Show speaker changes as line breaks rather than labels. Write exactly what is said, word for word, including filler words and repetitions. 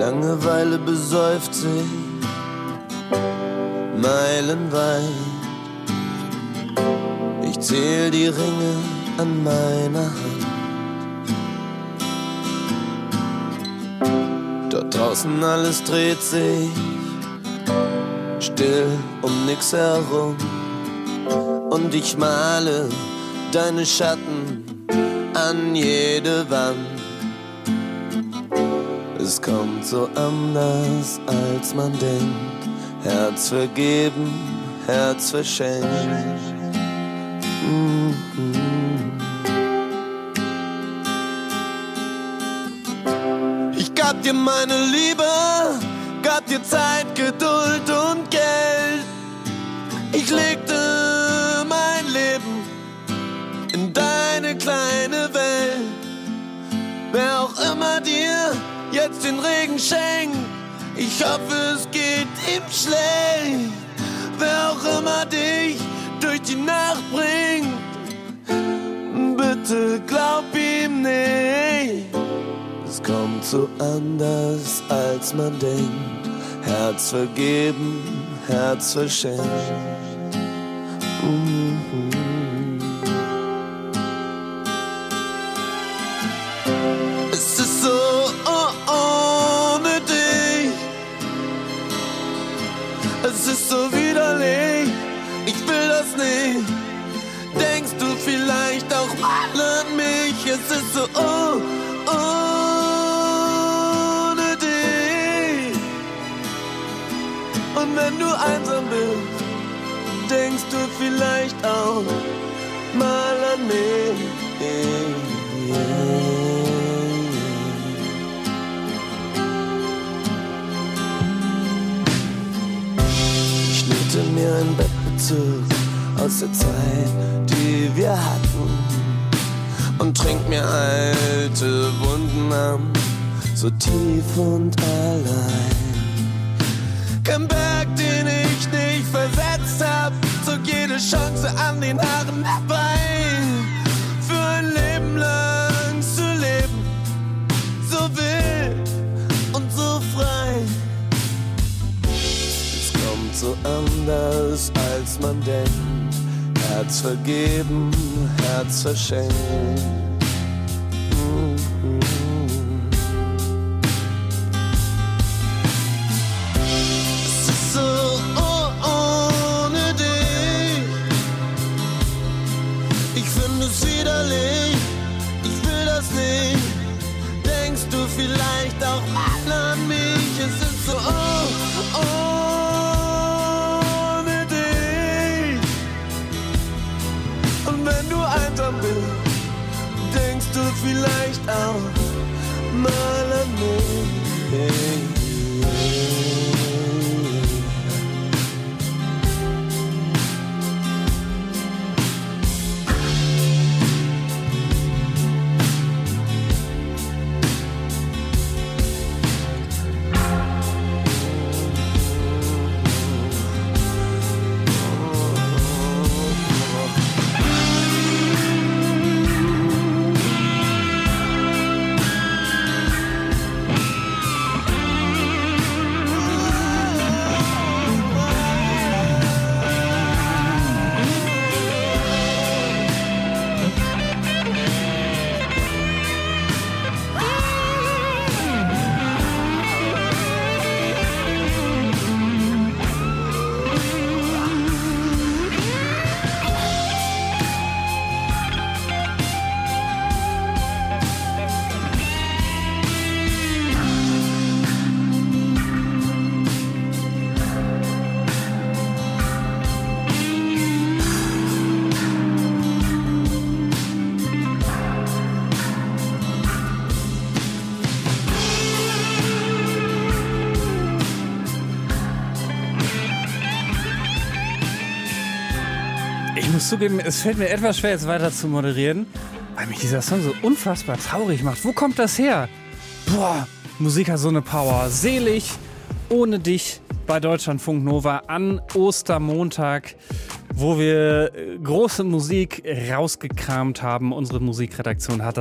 Langeweile besäuft sich meilenweit. Ich zähl die Ringe an meiner Hand. Dort draußen alles dreht sich still um nix herum. Und ich male deine Schatten an jede Wand. Es kommt so anders, als man denkt. Herz vergeben, Herz verschenkt. Mm-hmm. Ich gab dir meine Liebe, gab dir Zeit, Geduld und Geld. Ich legte mein Leben in deine kleine Welt. Wer auch immer dir jetzt den Regen schenkt, ich hoffe, es geht ihm schlecht. Wer auch immer dich durch die Nacht bringt, bitte glaub ihm nicht. Es kommt so anders, als man denkt. Herz vergeben, Herz verschenkt. Mm-hmm. Es ist so oh, ohne dich. Es ist so widerlich. Ich will das nicht. Denkst du vielleicht auch mal an mich? Es ist so oh, ohne dich. Und wenn du einsam bist, denkst du vielleicht auch mal an mich. Yeah. Ich schnitte mir ein Bettbezug aus der Zeit, die wir hatten, und trink mir alte Wunden an, so tief und allein. Kein Berg, den ich nicht versetzt hab, zog jede Chance an den Haaren herbei. Für ein Leben lang zu leben, so wild und so frei. Es kommt so anders, als man denkt. Herz vergeben, Herz verschenkt. Mm-hmm. Es ist so oh, ohne dich. Ich finde es widerlich, ich will das nicht. Denkst du vielleicht auch mal an mich? Es ist so oh, ohne dich. Und wenn du einsam bist, denkst du vielleicht auch mal an mich.
Ich muss zugeben, es fällt mir etwas schwer, jetzt weiter zu moderieren, weil mich dieser Song so unfassbar traurig macht. Wo kommt das her? Boah, Musik hat so eine Power. Selig, ohne dich bei Deutschlandfunk Nova an Ostermontag, wo wir große Musik rausgekramt haben. Unsere Musikredaktion hat das